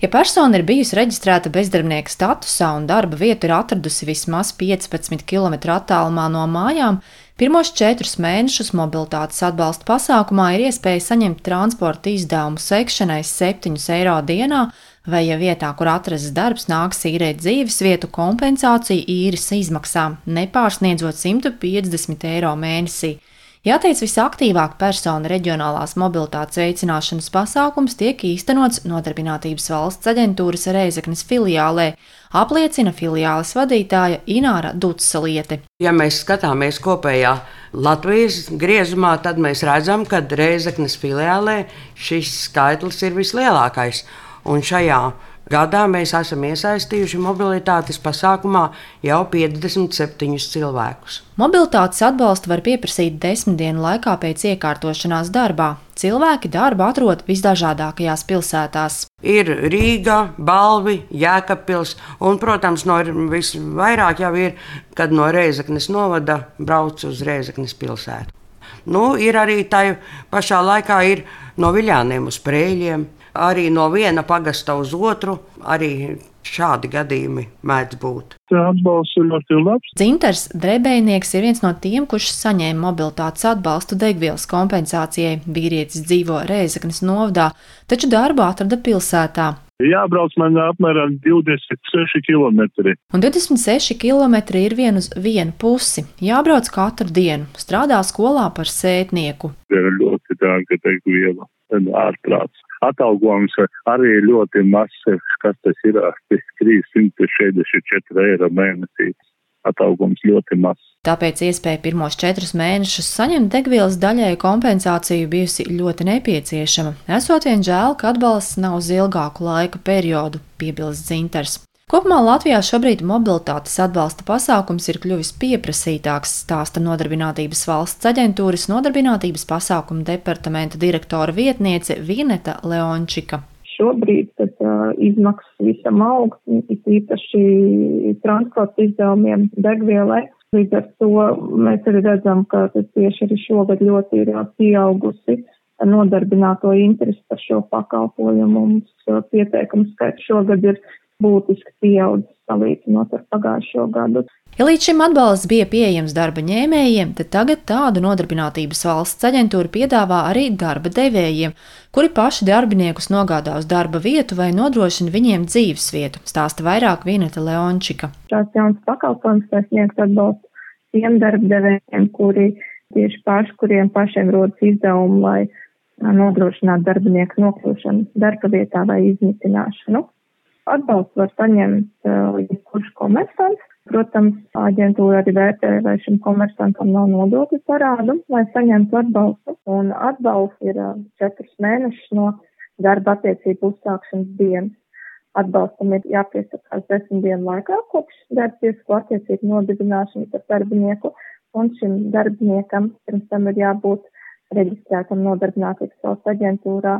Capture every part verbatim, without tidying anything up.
Ja persona ir bijusi reģistrēta bezdarbnieka statusā un darba vietu ir atradusi vismaz piecpadsmit kilometru attālumā no mājām, pirmos četrus mēnešus mobilitātes atbalsta pasākumā ir iespēja saņemt transporta izdevumu sekšanai septiņus eiro dienā, vai, ja vietā, kur atrasts darbs, nāks īrēt dzīvesvietu, kompensāciju īres izmaksām, nepārsniedzot simt piecdesmit eiro mēnesī. Jāteic, visaktīvāk persona reģionālās mobilitātes veicināšanas pasākums tiek īstenots Nodarbinātības valsts aģentūras Rēzeknes filiālē, apliecina filiāles vadītāja Ināra Dutsaliete. Ja mēs skatāmies kopējā Latvijas griezumā, tad mēs redzam, ka Rēzeknes filiālē šis skaitlis ir vislielākais. Un šajā gadā mēs esam iesaistījuši mobilitātes pasākumā jau piecdesmit septiņus cilvēkus. Mobilitātes atbalstu var pieprasīt desmit dienu laikā pēc iekārtošanās darbā. Cilvēki darbu atrod visdažādākajās pilsētās. Ir Rīga, Balvi, Jēkabpils un, protams, no visvairāk jau ir, kad no Rēzeknes novada brauc uz Rēzeknes pilsētu. Nu, ir arī tai pašā laikā ir no Viļāniem uz Prēļiem. Arī no viena pagasta uz otru, arī šādi gadījumi mēdz būt. Atbalsts ir ļoti labs. Dzintars Drebējnieks ir viens no tiem, kurš saņēma mobilitātes atbalstu degvielas kompensācijai. Vīrietis dzīvo Rēzeknes novadā, taču darbu atrada pilsētā. Jābrauc man apmēram divdesmit seši kilometri. Un divdesmit seši kilometri ir vien uz vienu pusi. Jābrauc katru dienu. Strādā skolā par sētnieku. Ir ļoti dārga degviela, ārprāts. Atalgojums arī ir ļoti mazs, kas tas ir trīssimti sešdesmit četri eiro mēnesī. Atalgojums ļoti mazs. Tāpēc iespēja pirmos četrus mēnešus saņemt degvielas daļēju kompensāciju bijusi ļoti nepieciešama. Esot vien žēl, ka atbalsts nav uz ilgāku laika periodu, piebilst Dzintars. Kopumā Latvijā šobrīd mobilitātes atbalsta pasākums ir kļuvis pieprasītāks, stāsta Nodarbinātības valsts aģentūras Nodarbinātības pasākumu departamenta direktora vietniece Vineta Leončika. Šobrīd tad, uh, izmaksas visam aug, īpaši transporta izdevumiem degvielai. Līdz ar to mēs arī redzam, ka tieši arī šogad ļoti ir pieaugusi nodarbināto interesi par šo pakalpojumu. Mums pieteikumu skaits šogad ir būtiski pieaudzis salīdzinot ar pagājušo gadu. Ja līdz šim atbalsts bija pieejams darba ņēmējiem, tad tagad tādu Nodarbinātības valsts aģentūra piedāvā arī darba devējiem, kuri paši darbiniekus nogādā uz darba vietu vai nodrošina viņiem dzīvesvietu, stāsta vairāk Vineta Leončika. Šāds jauns pakalpojums var sniegt atbalstu tiem darba devējiem, kuri tieši paši, kuriem pašiem rodas izdevumi, lai nodrošinātu darbinieku nokļūšanu darba vietā vai izmitināšanu. Atbalstu var saņemt uh, jebkurš komersants. Protams, aģentūra arī vērtē, vai šim komersantam nav nodokļu parādu, lai saņemtu atbalstu. Un atbalsts ir uh, četrus mēnešus no darba attiecību uzsākšanas dienas. Atbalstam ir jāpiesakās desmit dienu laikā kopš darbtiesku attiecību nodibināšanas ar darbinieku. Un šim darbiniekam pirms tam ir jābūt reģistrētam Nodarbinātības valsts aģentūrā.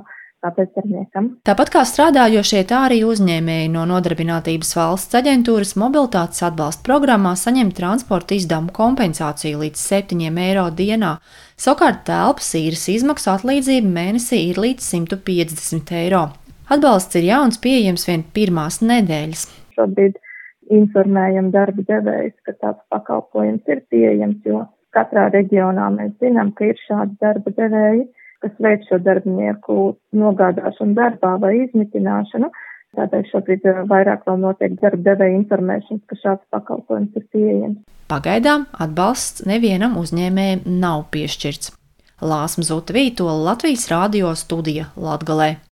Tāpat kā strādājošie, tā arī uzņēmēji no Nodarbinātības valsts aģentūras mobilitātes atbalsta programmā saņem transporta izdevumu kompensāciju līdz septiņiem eiro dienā. Savukārt telpas īres izmaksu atlīdzība mēnesī ir līdz simt piecdesmit eiro. Atbalsts ir jauns, pieejams vien pirmās nedēļas. Šobrīd informējam darba devējus, ka tāds pakalpojums ir pieejams, jo katrā reģionā mēs zinām, ka ir šādi darba devēji, kas veic šo darbinieku nogādāšanu darbā vai izmitināšanu. Tādēļ šobrīd vairāk vēl notiek darba devēja informēšanas, ka šāds pakalpojums ir pieejams. Pagaidām atbalsts nevienam uzņēmējam nav piešķirts. Lāsma Zuta Vītola, Latvijas radio studija Latgalē.